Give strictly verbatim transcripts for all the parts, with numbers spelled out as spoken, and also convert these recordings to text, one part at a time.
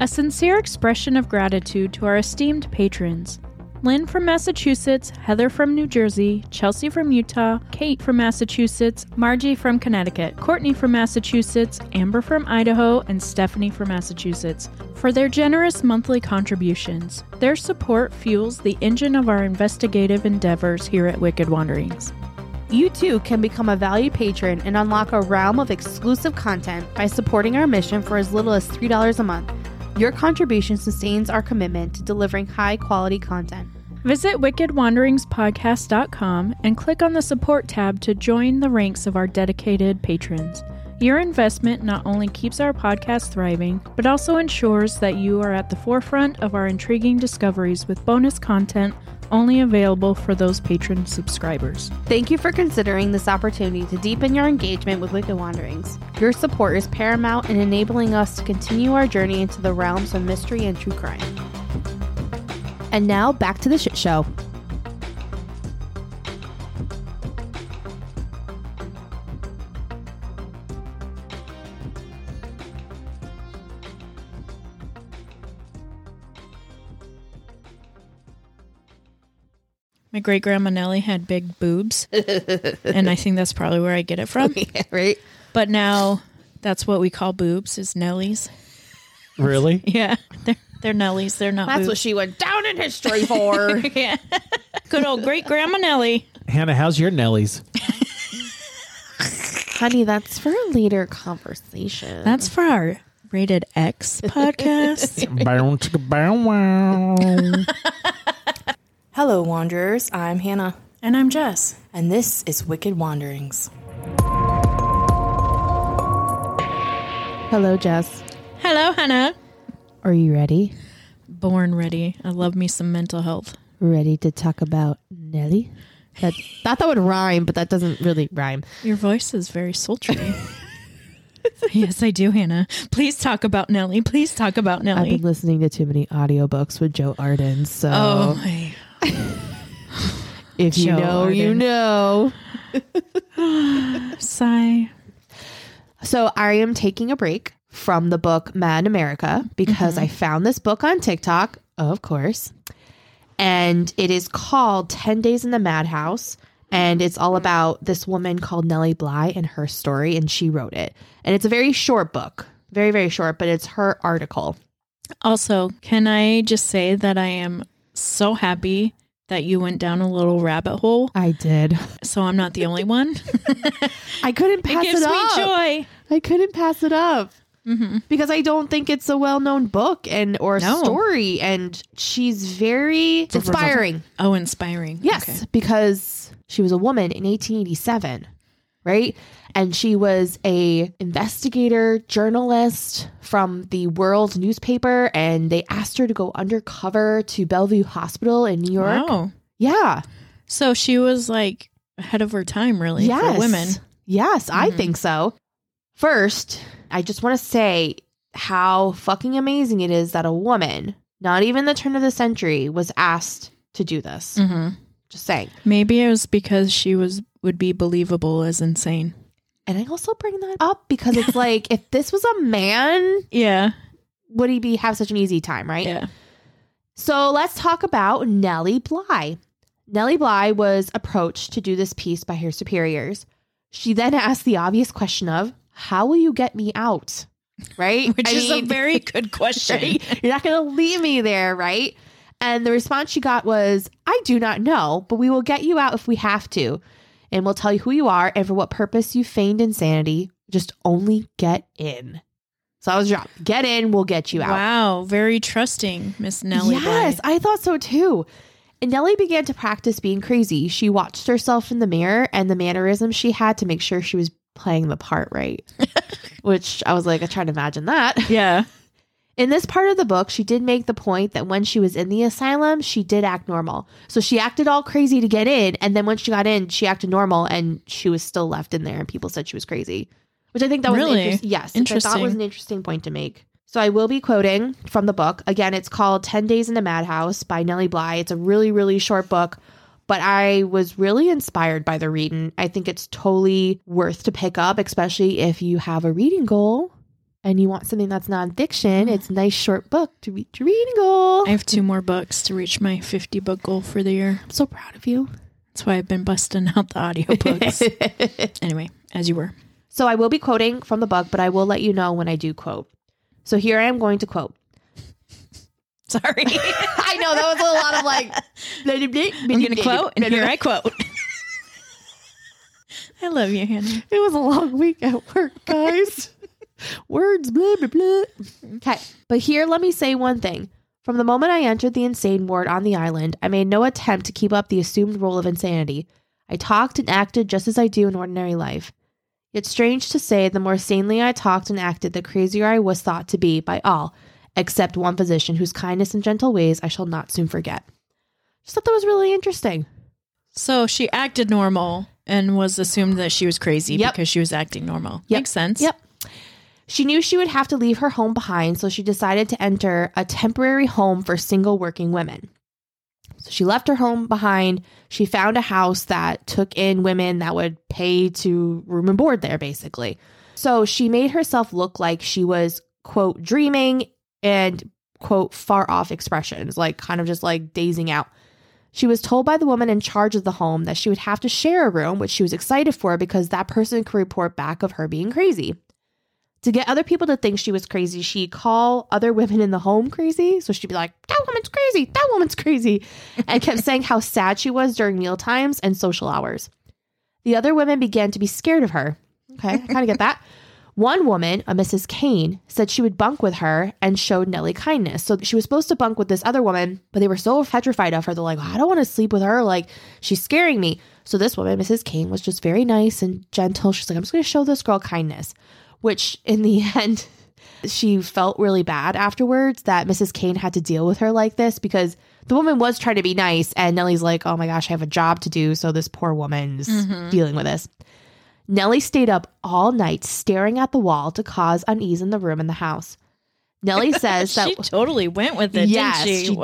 A sincere expression of gratitude to our esteemed patrons. Lynn from Massachusetts, Heather from New Jersey, Chelsea from Utah, Kate from Massachusetts, Margie from Connecticut, Courtney from Massachusetts, Amber from Idaho, and Stephanie from Massachusetts for their generous monthly contributions. Their support fuels the engine of our investigative endeavors here at Wicked Wanderings. You too can become a valued patron and unlock a realm of exclusive content by supporting our mission for as little as three dollars a month. Your contribution sustains our commitment to delivering high-quality content. Visit wicked wanderings podcast dot com and click on the support tab to join the ranks of our dedicated patrons. Your investment not only keeps our podcast thriving, but also ensures that you are at the forefront of our intriguing discoveries with bonus content only available for those patron subscribers. Thank you for considering this opportunity to deepen your engagement with Wicked Wanderings. Your support is paramount in enabling us to continue our journey into the realms of mystery and true crime. And now, back to the shit show. My great-grandma Nellie had big boobs, and I think that's probably where I get it from. Yeah, right? But now, that's what we call boobs, is Nellies. Really? Yeah, they're, they're Nellies, they're not That's boobs. what she went down in history for. Yeah. Good old great-grandma Nellie. Hannah, how's your Nellies? Honey, that's for a later conversation. That's for our Rated X podcast. Bow, chicka, bow, wow. Hello, Wanderers. I'm Hannah. And I'm Jess. And this is Wicked Wanderings. Hello, Jess. Hello, Hannah. Are you ready? Born ready. I love me some mental health. Ready to talk about Nellie? That, thought that would rhyme, but that doesn't really rhyme. Your voice is very sultry. Yes, I do, Hannah. Please talk about Nellie. Please talk about Nellie. I've been listening to too many audiobooks with Joe Arden, so... Oh, my... If you Joe know, you know. Sigh. So I am taking a break from the book Mad in America because mm-hmm. I found this book on TikTok, of course. And it is called ten days in the Madhouse. And it's all about this woman called Nellie Bly and her story. And she wrote it. And it's a very short book. Very, very short. But it's her article. Also, can I just say that I am so happy that you went down a little rabbit hole. I did. So I'm not the only one. I couldn't pass it, gives it up. me joy. I couldn't pass it up. Mm-hmm. Because I don't think it's a well-known book and or no. story. And she's very inspiring. Oh, inspiring. Yes, okay. Because she was a woman in eighteen eighty-seven, right? And she was a investigator, journalist from the World newspaper, and they asked her to go undercover to Bellevue Hospital in New York. Wow. Yeah. So she was like ahead of her time, really, yes. for women. Yes, mm-hmm. I think so. First, I just want to say how fucking amazing it is that a woman, not even the turn of the century, was asked to do this. Mm-hmm. Just saying. Maybe it was because she was would be believable as insane. And I also bring that up because it's like, if this was a man, yeah, would he be have such an easy time, right? Yeah. So let's talk about Nellie Bly. Nellie Bly was approached to do this piece by her superiors. She then asked the obvious question of, how will you get me out? Right? Which I is mean, a very good question. Right? You're not going to leave me there, right? And the response she got was, I do not know, but we will get you out if we have to. And we'll tell you who you are and for what purpose you feigned insanity. Just only get in. So I was dropped. Get in, we'll get you out. Wow, very trusting, Miss Nellie Yes, Bly. I thought so too. And Nellie began to practice being crazy. She watched herself in the mirror and the mannerisms she had to make sure she was playing the part right. Which I was like, I tried to imagine that. Yeah. In this part of the book, she did make the point that when she was in the asylum, she did act normal. So she acted all crazy to get in. And then when she got in, she acted normal and she was still left in there. And people said she was crazy, which I think that was really? an inter- yes, interesting. Which I thought was an interesting point to make. So I will be quoting from the book. Again, it's called ten days in the Madhouse by Nellie Bly. It's a really, really short book, but I was really inspired by the reading. I think it's totally worth to pick up, especially if you have a reading goal. and you want something that's nonfiction, it's a nice short book to reach your reading goal. I have two more books to reach my fifty book goal for the year. I'm so proud of you. That's why I've been busting out the audiobooks. Anyway, as you were. So I will be quoting from the book, but I will let you know when I do quote. So here I am going to quote. Sorry. I know, that was a lot of like... Blah, blah, blah, I'm going to quote, and here I quote. I love you, Hannah. It was a long week at work, guys. Words, blah, blah, blah. Okay, but here let me say one thing. From the moment I entered the insane ward on the island, I made no attempt to keep up the assumed role of insanity. I talked and acted just as I do in ordinary life. Yet strange to say, the more sanely I talked and acted, the crazier I was thought to be by all, except one physician whose kindness and gentle ways I shall not soon forget. Just thought that was really interesting. So she acted normal and was assumed that she was crazy Yep. because she was acting normal. Yep. Makes sense. Yep. She knew she would have to leave her home behind, so she decided to enter a temporary home for single working women. So she left her home behind. She found a house that took in women that would pay to room and board there, basically. So she made herself look like she was, quote, dreaming and, quote, far off expressions, like kind of just like dazing out. She was told by the woman in charge of the home that she would have to share a room, which she was excited for because that person could report back of her being crazy. To get other people to think she was crazy, she'd call other women in the home crazy. So she'd be like, that woman's crazy, that woman's crazy, and kept saying how sad she was during meal times and social hours. The other women began to be scared of her. Okay, I kind of get that. One woman, a Missus Kane, said she would bunk with her and showed Nellie kindness. So she was supposed to bunk with this other woman, but they were so petrified of her. They're like, I don't want to sleep with her. Like, she's scaring me. So this woman, Missus Kane, was just very nice and gentle. She's like, I'm just going to show this girl kindness. Which in the end, she felt really bad afterwards that Missus Kane had to deal with her like this because the woman was trying to be nice. And Nellie's like, oh my gosh, I have a job to do. So this poor woman's mm-hmm. dealing with this. Nellie stayed up all night staring at the wall to cause unease in the room and the house. Nellie says that... She totally went with it, yes, didn't she? she Wow.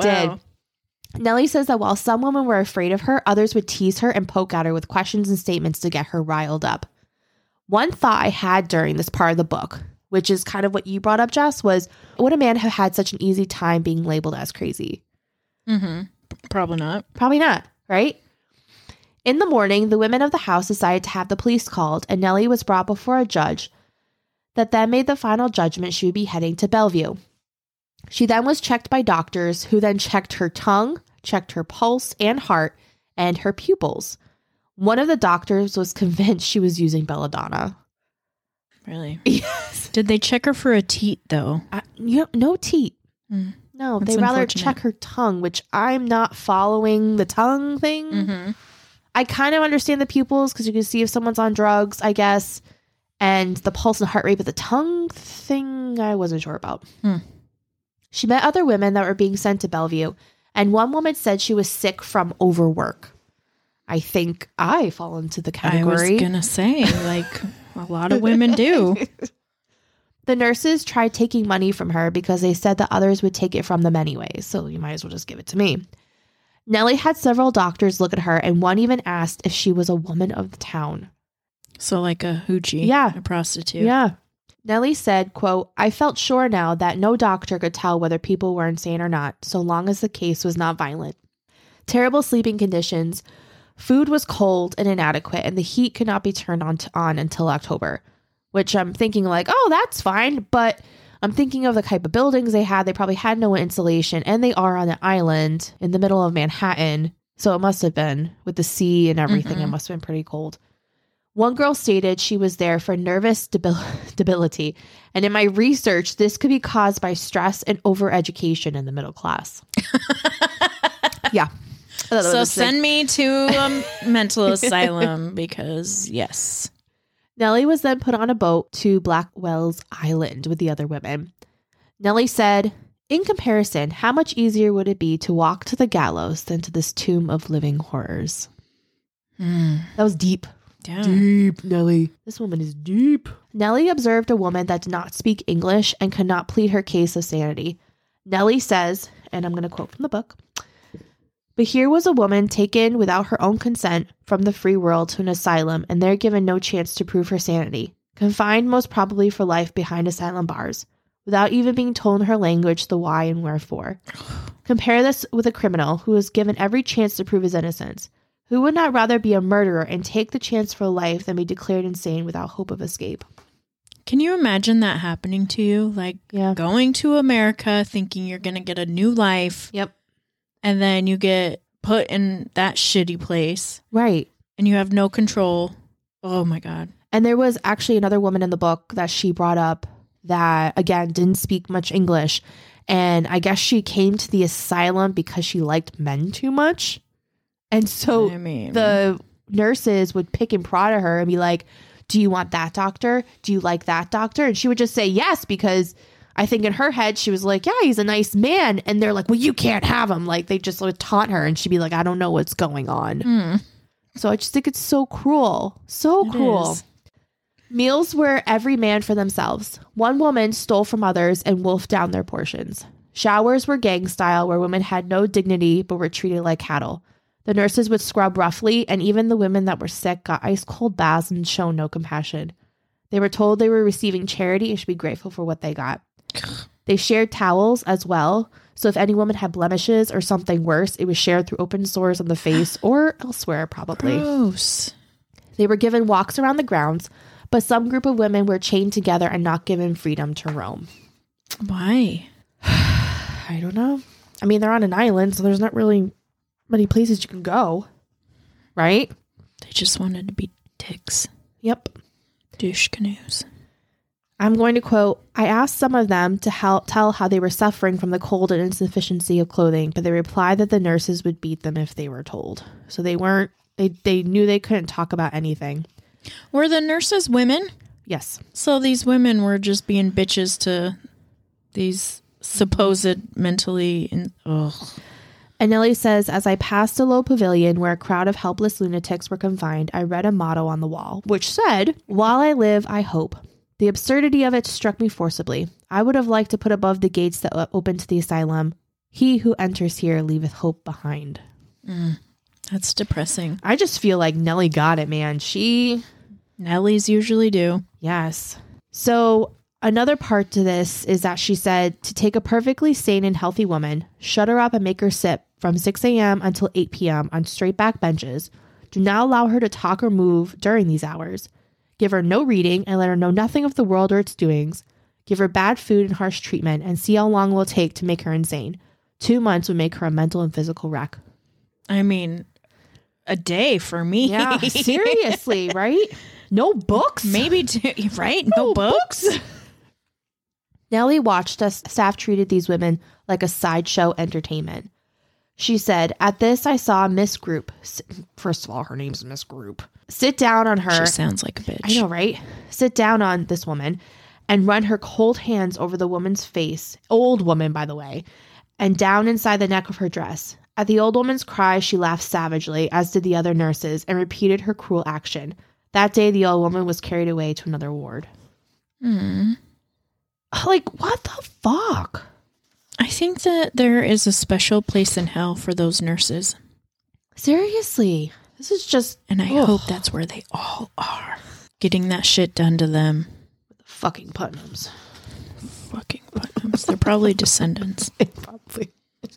did. Nellie says that while some women were afraid of her, others would tease her and poke at her with questions and statements to get her riled up. One thought I had during this part of the book, which is kind of what you brought up, Jess, was would a man have had such an easy time being labeled as crazy? Mm-hmm. Probably not. Probably not, right? In the morning, the women of the house decided to have the police called, and Nellie was brought before a judge that then made the final judgment she would be heading to Bellevue. She then was checked by doctors, who then checked her tongue, checked her pulse and heart, and her pupils. One of the doctors was convinced she was using belladonna. Really? Yes. Did they check her for a teat, though? Uh, you know, no teat. Mm. No, That's they rather unfortunate. check her tongue, which I'm not following the tongue thing. Mm-hmm. I kind of understand the pupils because you can see if someone's on drugs, I guess, and the pulse and heart rate, but the tongue thing I wasn't sure about. Hmm. She met other women that were being sent to Bellevue, and one woman said she was sick from overwork. I think I fall into the category. I was going to say, like, a lot of women do. The nurses tried taking money from her because they said that others would take it from them anyway, so you might as well just give it to me. Nellie had several doctors look at her, and one even asked if she was a woman of the town. So like a hoochie. Yeah. A prostitute. Yeah. Nellie said, quote, I felt sure now that no doctor could tell whether people were insane or not, so long as the case was not violent. Terrible sleeping conditions. Food was cold and inadequate, and the heat could not be turned on, to, on until October, which I'm thinking like, oh, that's fine. But I'm thinking of the type of buildings they had. They probably had no insulation, and they are on an island in the middle of Manhattan. So it must have been with the sea and everything. Mm-hmm. It must have been pretty cold. One girl stated she was there for nervous debil- debility. And in my research, this could be caused by stress and overeducation in the middle class. Yeah. So send me to a mental asylum because, yes. Nellie was then put on a boat to Blackwell's Island with the other women. Nellie said, in comparison, how much easier would it be to walk to the gallows than to this tomb of living horrors? Mm. That was deep. Yeah. Deep, Nellie. This woman is deep. Nellie observed a woman that did not speak English and could not plead her case of sanity. Nellie says, and I'm going to quote from the book, but here was a woman taken without her own consent from the free world to an asylum and there given no chance to prove her sanity. confined most probably for life behind asylum bars, without even being told in her language the why and wherefore. Compare this with a criminal who is given every chance to prove his innocence. Who would not rather be a murderer and take the chance for life than be declared insane without hope of escape? Can you imagine that happening to you? Like Yeah. going to America thinking you're going to get a new life. Yep. And then you get put in that shitty place Right. and you have no control. Oh my God. And there was actually another woman in the book that she brought up that, again, didn't speak much English. And I guess she came to the asylum because she liked men too much. And so I mean, the nurses would pick and prod at her and be like, do you want that doctor? Do you like that doctor? And she would just say yes, because I think in her head, she was like, yeah, he's a nice man. And they're like, well, you can't have him. Like, they just would taunt her and she'd be like, I don't know what's going on. mm, So I just think it's so cruel. So It cruel. is. Meals were every man for themselves. One woman stole from others and wolfed down their portions. Showers were gang style, where women had no dignity but were treated like cattle. The nurses would scrub roughly, and even the women that were sick got ice cold baths and shown no compassion. They were told they were receiving charity and should be grateful for what they got. They shared towels as well, so if any woman had blemishes or something worse, it was shared through open sores on the face or elsewhere, probably. gross. They were given walks around the grounds, but some group of women were chained together and not given freedom to roam. Why? I don't know. I mean, they're on an island, so there's not really many places you can go, right? They just wanted to be dicks. Yep. Douche canoes. I'm going to quote, I asked some of them to help tell how they were suffering from the cold and insufficiency of clothing, but they replied that the nurses would beat them if they were told. So they weren't, they, they knew they couldn't talk about anything. Were the nurses women? Yes. So these women were just being bitches to these supposed mentally... In- ugh. And Nellie says, as I passed a low pavilion where a crowd of helpless lunatics were confined, I read a motto on the wall, which said, while I live, I hope. The absurdity of it struck me forcibly. I would have liked to put above the gates that open to the asylum, he who enters here leaveth hope behind. Mm, that's depressing. I just feel like Nellie got it, man. She... Nellies usually do. Yes. So another part to this is that she said to take a perfectly sane and healthy woman, shut her up and make her sit from six a.m. until eight p.m. on straight back benches. Do not allow her to talk or move during these hours. Give her no reading and let her know nothing of the world or its doings. Give her bad food and harsh treatment and see how long it will take to make her insane. Two months would make her a mental and physical wreck. I mean, a day for me. Yeah, seriously, right? No books? Maybe two, right? No, No books? books? Nellie watched as staff treated these women like a sideshow entertainment. She said, at this, I saw Miss Group. First of all, her name's Miss Group. Sit down on her. She sounds like a bitch. I know, right? Sit down on this woman and run her cold hands over the woman's face. Old woman, by the way. And down inside the neck of her dress. At the old woman's cry, she laughed savagely, as did the other nurses, and repeated her cruel action. That day, the old woman was carried away to another ward. Mm. Like, what the fuck? I think that there is a special place in hell for those nurses. Seriously. This is just... And I ugh. hope that's where they all are. Getting that shit done to them. Fucking Putnams. Fucking Putnams. They're probably descendants. Probably.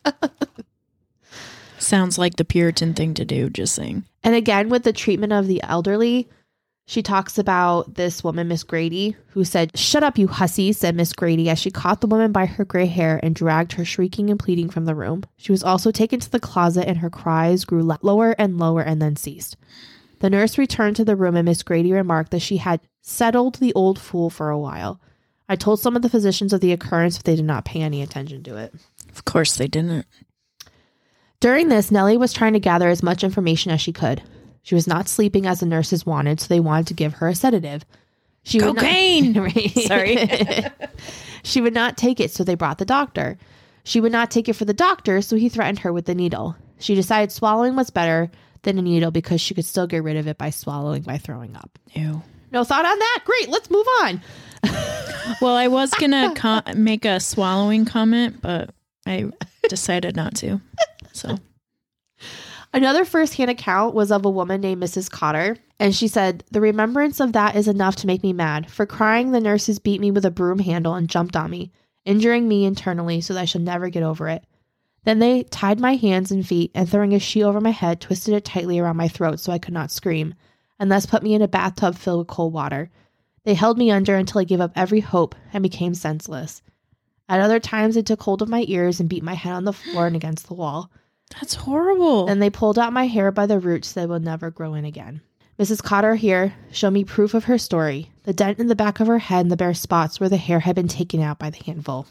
Sounds like the Puritan thing to do, just saying. And again, with the treatment of the elderly, she talks about this woman, Miss Grady, who said, shut up, you hussy, said Miss Grady as she caught the woman by her gray hair and dragged her shrieking and pleading from the room. She was also taken to the closet and her cries grew lower and lower and then ceased. The nurse returned to the room and Miss Grady remarked that she had settled the old fool for a while. I told some of the physicians of the occurrence, but they did not pay any attention to it. Of course they didn't. During this, Nellie was trying to gather as much information as she could. She was not sleeping as the nurses wanted, so they wanted to give her a sedative. She Cocaine! Would not, Sorry. She would not take it, so they brought the doctor. She would not take it for the doctor, so he threatened her with the needle. She decided swallowing was better than a needle because she could still get rid of it by swallowing by throwing up. Ew. No thought on that? Great, let's move on. Well, I was going to com- make a swallowing comment, but I decided not to. So Another first-hand account was of a woman named Missus Cotter, and she said, "The remembrance of that is enough to make me mad. For crying, the nurses beat me with a broom handle and jumped on me, injuring me internally so that I shall never get over it. Then they tied my hands and feet, and throwing a sheet over my head, twisted it tightly around my throat so I could not scream, and thus put me in a bathtub filled with cold water. They held me under until I gave up every hope and became senseless. At other times, they took hold of my ears and beat my head on the floor and against the wall. That's horrible. Then they pulled out my hair by the roots so they will never grow in again." Missus Cotter here showed me proof of her story, the dent in the back of her head and the bare spots where the hair had been taken out by the handful.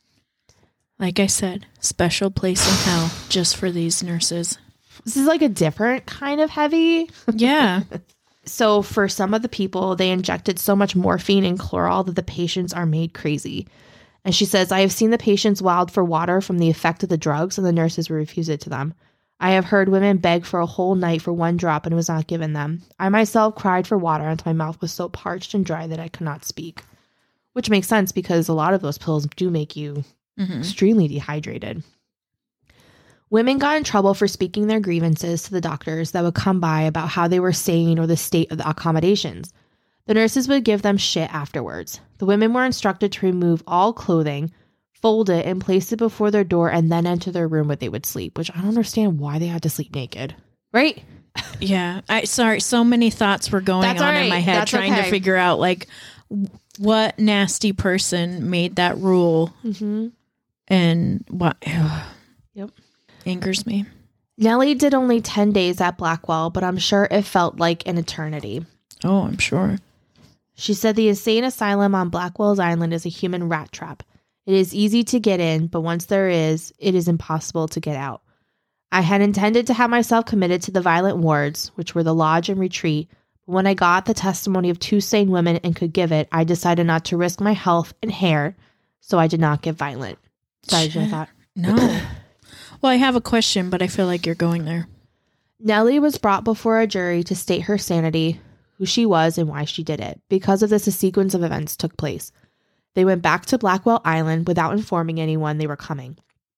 Like I said, special place in hell just for these nurses. This is like a different kind of heavy. Yeah. So for some of the people, they injected so much morphine and chloral that the patients are made crazy. And she says, "I have seen the patients wild for water from the effect of the drugs, and the nurses will refuse it to them. I have heard women beg for a whole night for one drop and it was not given them. I myself cried for water until my mouth was so parched and dry that I could not speak." Which makes sense because a lot of those pills do make you mm-hmm. extremely dehydrated. Women got in trouble for speaking their grievances to the doctors that would come by about how they were sane or the state of the accommodations. The nurses would give them shit afterwards. The women were instructed to remove all clothing, fold it, and place it before their door and then enter their room where they would sleep, which I don't understand why they had to sleep naked. Right? Yeah. I sorry, so many thoughts were going That's on all right. in my head That's trying okay. to figure out like what nasty person made that rule Mm-hmm. and what Yep. angers me. Nellie did only ten days at Blackwell, but I'm sure it felt like an eternity. Oh, I'm sure. She said the insane asylum on Blackwell's Island is a human rat trap. It is easy to get in, but once there is, it is impossible to get out. I had intended to have myself committed to the violent wards, which were the lodge and retreat, but when I got the testimony of two sane women and could give it, I decided not to risk my health and hair, so I did not get violent. Sorry, I thought. No. Well, I have a question, but I feel like you're going there. Nellie was brought before a jury to state her sanity, who she was, and why she did it. Because of this, a sequence of events took place. They went back to Blackwell Island without informing anyone they were coming.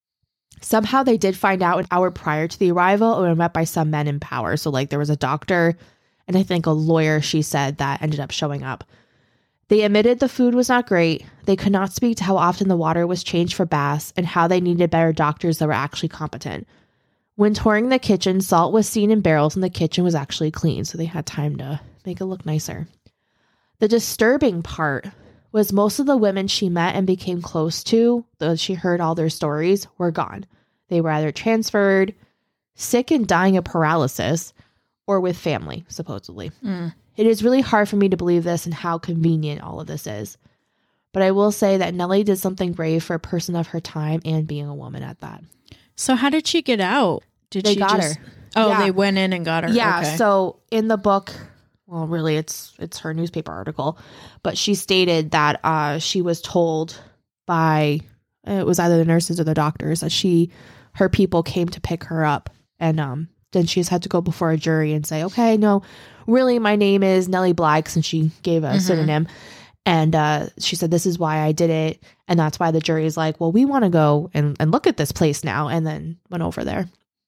Somehow they did find out an hour prior to the arrival and were met by some men in power. So like there was a doctor and I think a lawyer, she said, that ended up showing up. They admitted the food was not great. They could not speak to how often the water was changed for baths and how they needed better doctors that were actually competent. When touring the kitchen, salt was seen in barrels and the kitchen was actually clean. So they had time to make it look nicer. The disturbing part was most of the women she met and became close to, though she heard all their stories, were gone. They were either transferred, sick and dying of paralysis, or with family, supposedly. Mm. It is really hard for me to believe this and how convenient all of this is. But I will say that Nellie did something brave for a person of her time and being a woman at that. So how did she get out? Did They she got just... her. Oh, Yeah. they went in and got her. Yeah, Okay. so in the book, well, really, it's it's her newspaper article, but she stated that uh, she was told by, it was either the nurses or the doctors, that she, her people came to pick her up, and um, then she just had to go before a jury and say, okay, no, really, my name is Nellie Bly, since she gave a Mhm. pseudonym, and uh, she said, this is why I did it, and that's why the jury is like, well, we want to go and, and look at this place now, and then went over there.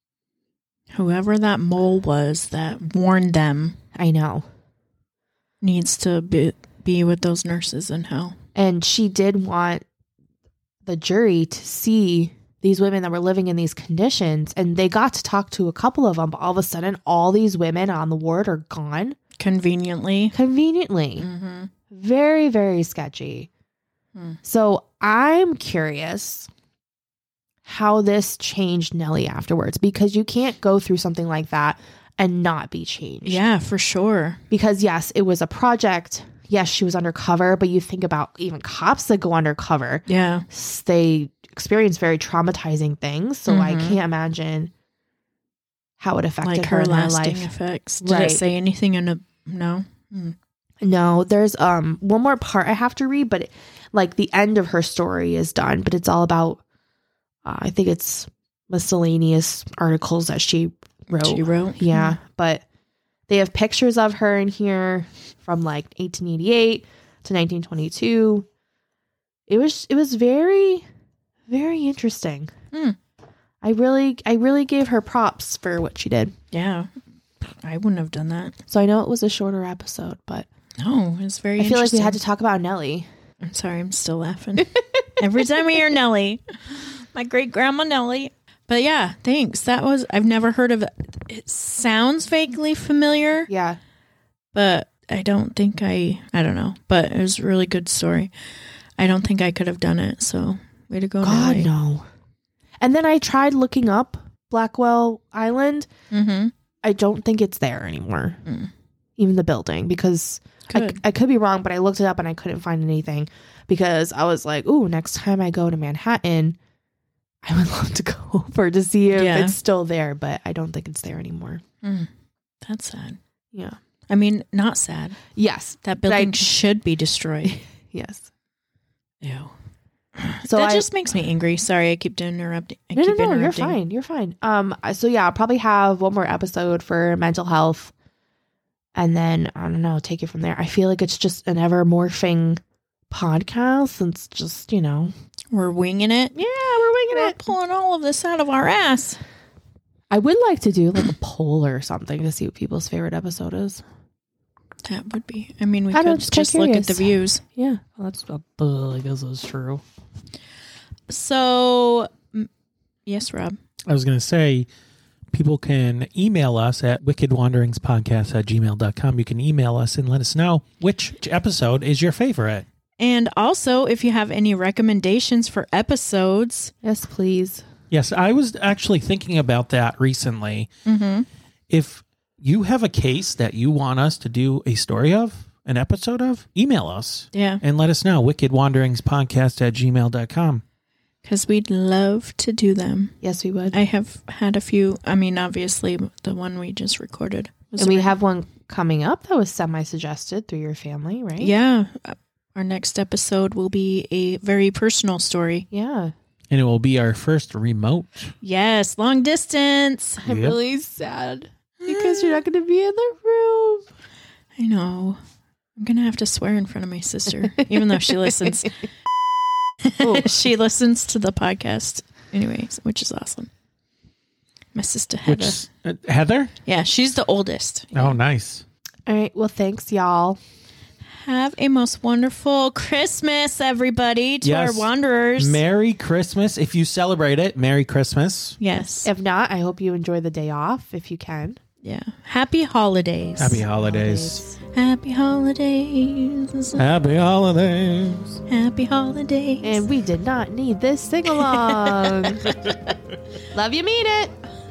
Whoever that mole was that warned them I know. needs to be, be with those nurses in hell. And she did want the jury to see these women that were living in these conditions. And they got to talk to a couple of them. But all of a sudden, all these women on the ward are gone. Conveniently. Conveniently. Mm-hmm. Very, very sketchy. Hmm. So I'm curious how this changed Nellie afterwards. Because you can't go through something like that and not be changed. Yeah, for sure. Because yes, it was a project. Yes, she was undercover, but you think about even cops that go undercover. Yeah. s- They experience very traumatizing things. So I Mhm. can't imagine how it affected Like her her in her lasting life. effects. Did Right. it say anything in a... No? Mm. No, there's um one more part I have to read, but it, like the end of her story is done, but it's all about, uh, I think it's miscellaneous articles that she wrote. She wrote? Yeah, but they have pictures of her in here from like eighteen eighty-eight to nineteen twenty-two. It was it was very, very interesting. Hmm. I really, I really gave her props for what she did. Yeah. I wouldn't have done that. So I know it was a shorter episode, but No, it's very I feel like we interesting. had to talk about Nellie. I'm sorry, I'm still laughing. Every time I hear Nellie, my great grandma Nellie. But yeah, thanks. That was, I've never heard of it. It sounds vaguely familiar, Yeah. but I don't think I, I don't know. But it was a really good story. I don't think I could have done it. So way to go, God, Nellie. no. And then I tried looking up Blackwell Island. Mm-hmm. I don't think it's there anymore. Mm. Even the building, because I, Good. I could be wrong, but I looked it up and I couldn't find anything because I was like, ooh, next time I go to Manhattan, I would love to go over to see if Yeah. it's still there, but I don't think it's there anymore. Mm. That's sad. Yeah. I mean, not sad. Yes. That But I- building should be destroyed. Yes. Ew. So that I, just makes me angry. Sorry, I keep interrupting. I no, no, keep no, you're interrupting. fine. You're fine. Um, so yeah, I'll probably have one more episode for mental health, and then I don't know, take it from there. I feel like it's just an ever morphing podcast. And it's just, you know, We're winging it. yeah, we're winging We're it. pulling all of this out of our ass. I would like to do like a poll or something to see what people's favorite episode is. That would be. I mean, we I don't know, could just just, kinda look at the curious. views. Yeah. Well, that's uh, I guess that's true. So, mm, yes, Rob. I was going to say, people can email us at wickedwanderingspodcast at gmail dot com. You can email us and let us know which episode is your favorite. And also, if you have any recommendations for episodes, Yes, please. Yes, I was actually thinking about that recently. mm-hmm. If you have a case that you want us to do a story of, an episode of, email us yeah, and let us know. wickedwanderingspodcast at gmail dot com. because we'd love to do them. Yes, we would. I have had a few. I mean, obviously, the one we just recorded was And we a- have one coming up that was semi-suggested through your family, right? Yeah, our next episode will be a very personal story. Yeah. And it will be our first remote. Yes, long distance. I'm Yep. really sad because you're not going to be in the room. I know. I'm gonna have to swear in front of my sister, even though she listens. She listens to the podcast, anyways, which is awesome. My sister Heather. Which uh, Heather? Yeah, she's the oldest. Oh, nice. All right. Well, thanks, y'all. Have a most wonderful Christmas, everybody, to Yes. our wanderers. Merry Christmas. If you celebrate it, Merry Christmas. yes. If not, I hope you enjoy the day off if you can. Yeah. Happy holidays. Happy holidays. Happy holidays. Happy holidays. Happy holidays. And we did not need this sing along. Love you, mean it.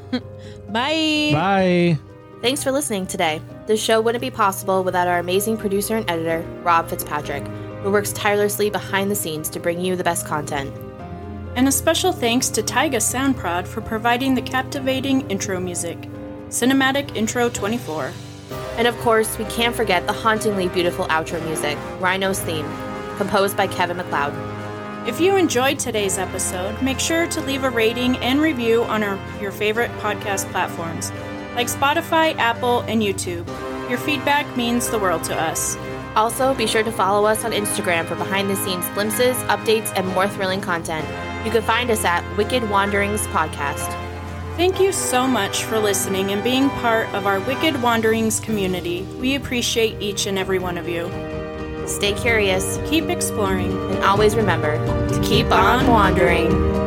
Bye. Bye. Thanks for listening today. This show wouldn't be possible without our amazing producer and editor, Rob Fitzpatrick, who works tirelessly behind the scenes to bring you the best content. And a special thanks to Taiga Soundprod for providing the captivating intro music. Cinematic Intro twenty-four. And of course, we can't forget the hauntingly beautiful outro music, Rhino's Theme, composed by Kevin MacLeod. If you enjoyed today's episode, make sure to leave a rating and review on our, your favorite podcast platforms, like Spotify, Apple, and YouTube. Your feedback means the world to us. Also, be sure to follow us on Instagram for behind-the-scenes glimpses, updates, and more thrilling content. You can find us at Wicked Wanderings Podcast. Thank you so much for listening and being part of our Wicked Wanderings community. We appreciate each and every one of you. Stay curious, Keep exploring. and always remember to keep on wandering.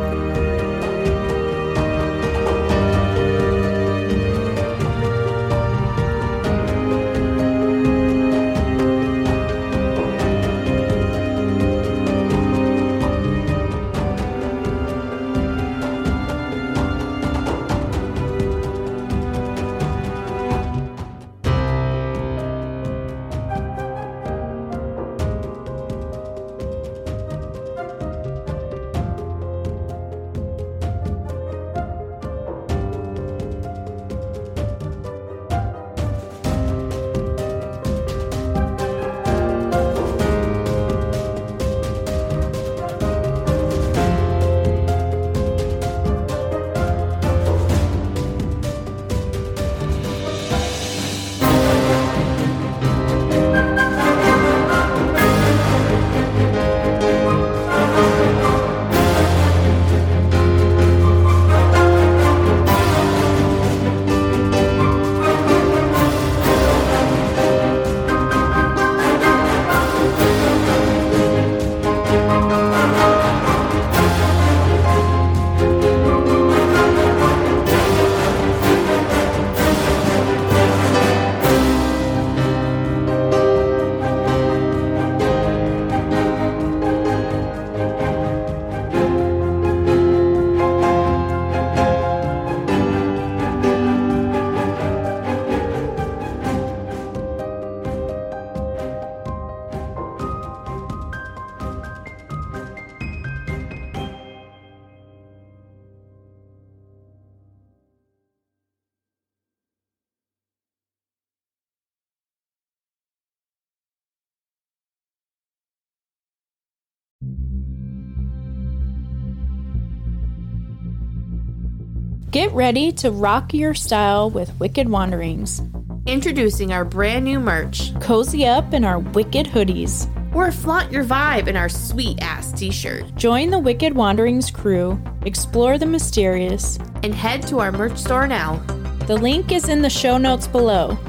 Get ready to rock your style with Wicked Wanderings. Introducing our brand new merch. Cozy up in our Wicked hoodies. Or flaunt your vibe in our sweet-ass t-shirt. Join the Wicked Wanderings crew, explore the mysterious, and head to our merch store now. The link is in the show notes below.